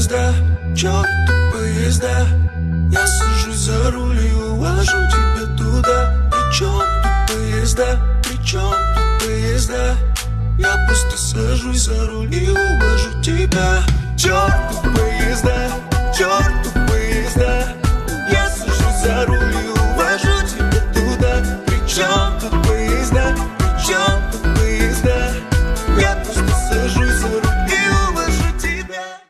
поезда, черту поезда. Я сажусь за руль и увожу тебя туда. Причем тут поезда, причем тут поезда. Я просто сажусь за руль и увожу тебя. Черту поезда, черту